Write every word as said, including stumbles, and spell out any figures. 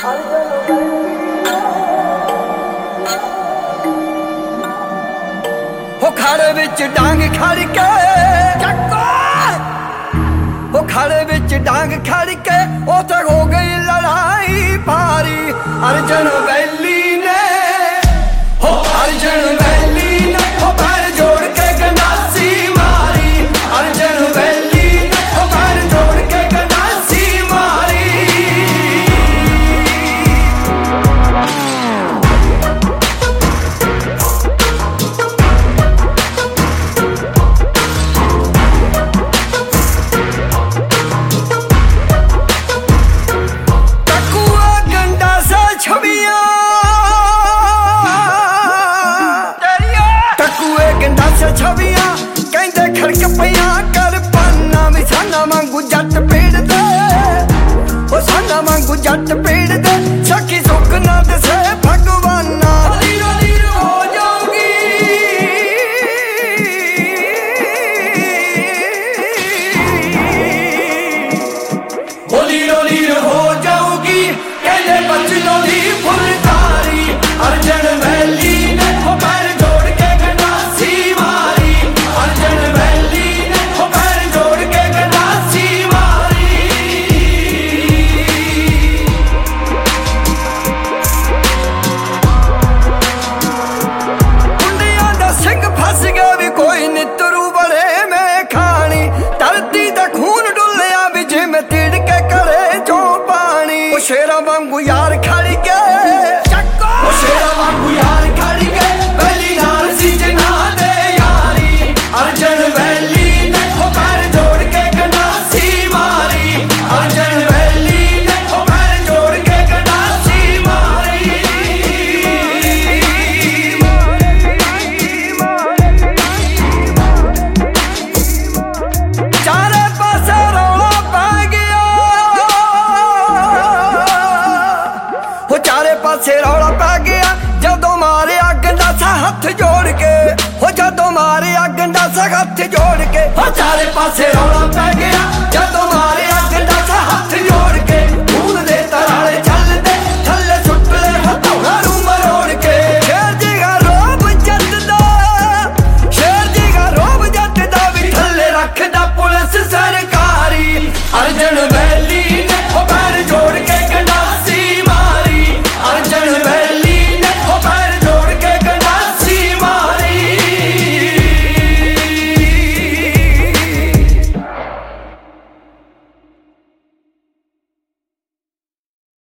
हो खाड़े विच डांग खड़ के हो खाड़े विच डांग खड़ के उथे हो गई लड़ाई भारी। अर्जन वैली ने हो अर्जन वैली ने हो पैर जोड़ के गंडासी मारी। अर्जन वैली ने हो पैर जोड़ के गंडासी मारी। छवियां कहते खड़क पिया कर पाना भी साना वांगू जट पेड़ दे ओ साना वांगू जट पेड़ दे सखी सुख ना दसे भगवाना। लीरो लीरो हो जाऊंगी ओ लीरो लीरो हो जाऊंगी कहते बचनों दी फुलकारी। अर्जन वैली ने हो पैर जोड़ के गंडासी मारी। अर्जन वैली ने हो पैर जोड़ के गंडासी मारी। कुंडियां दा सिंह फस गया भी कोई नितरू बड़े में खानी। धरती दा खून डुलिया भी जिमें तिड़के करे जो पानी। ओ शेरां वांगू यार